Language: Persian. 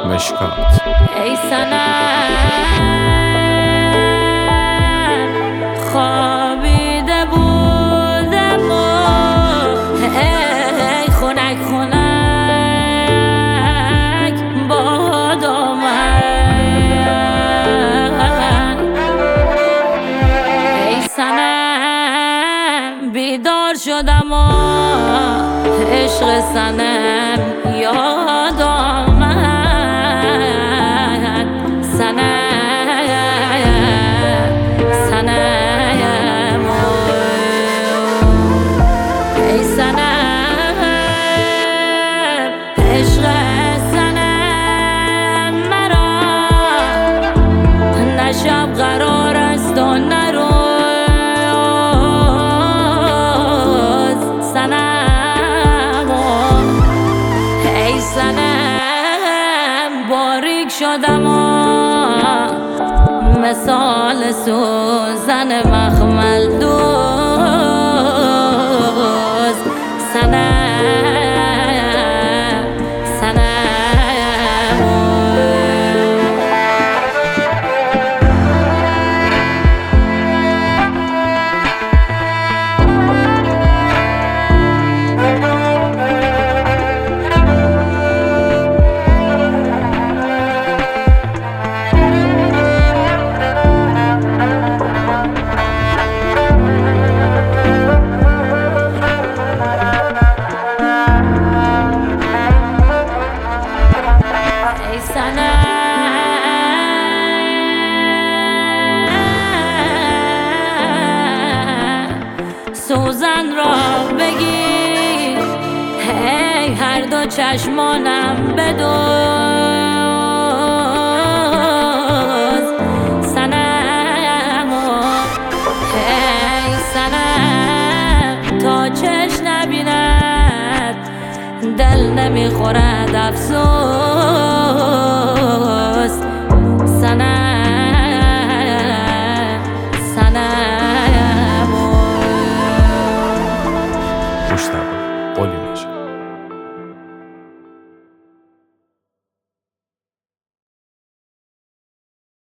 مشکات. ای صنم خوابیده بودم و ای خنک خنک باد آمد. ای صنم بیدار شدم و عشق صنم یاد آمد. صنم ای صنم عشق صنم مرا نه شب قرار است و نه روز. صنم ای صنم باریک شدم و مثال سوزن مخمل دوز. صنم سوزن را بگیر هی هر دو چشمانم بدوز. صنم هی صنم تا چشم نبیند دل نمیخورد افسوس. صنم مشتاق